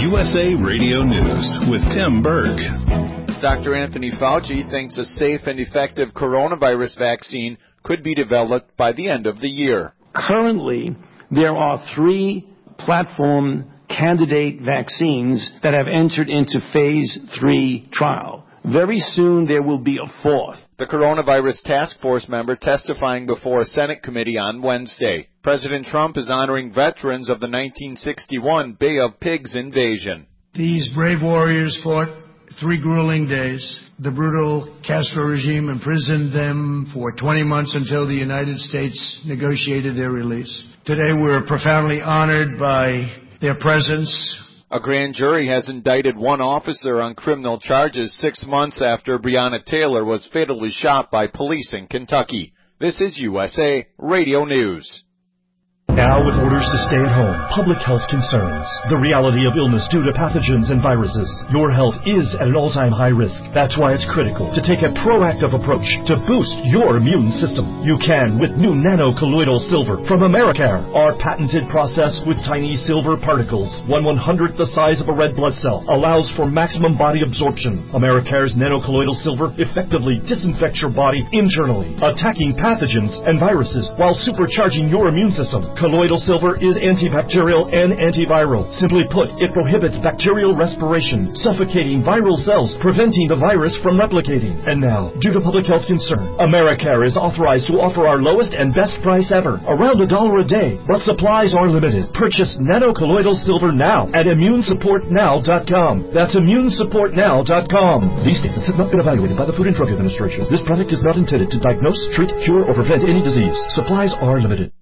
USA Radio News with Tim Berg. Dr. Anthony Fauci thinks a safe and effective coronavirus vaccine could be developed by the end of the year. Currently, there are 3 platform candidate vaccines that have entered into phase 3 trial. Very soon there will be a 4th. The coronavirus task force member testifying before a Senate committee on Wednesday. President Trump is honoring veterans of the 1961 Bay of Pigs invasion. These brave warriors fought 3 grueling days. The brutal Castro regime imprisoned them for 20 months until the United States negotiated their release. Today we're profoundly honored by their presence. A grand jury has indicted one officer on criminal charges 6 months after Breonna Taylor was fatally shot by police in Kentucky. This is USA Radio News. Now with orders to stay at home, public health concerns, the reality of illness due to pathogens and viruses, your health is at an all-time high risk. That's why it's critical to take a proactive approach to boost your immune system. You can with new nano-colloidal silver from Americare. Our patented process with tiny silver particles, 1/100th the size of a red blood cell, allows for maximum body absorption. Americare's nano-colloidal silver effectively disinfects your body internally, attacking pathogens and viruses while supercharging your immune system. Colloidal silver is antibacterial and antiviral. Simply put, it prohibits bacterial respiration, suffocating viral cells, preventing the virus from replicating. And now, due to public health concern, Americare is authorized to offer our lowest and best price ever, around $1 a day, but supplies are limited. Purchase nano-colloidal silver now at immunesupportnow.com. That's immunesupportnow.com. These statements have not been evaluated by the Food and Drug Administration. This product is not intended to diagnose, treat, cure, or prevent any disease. Supplies are limited.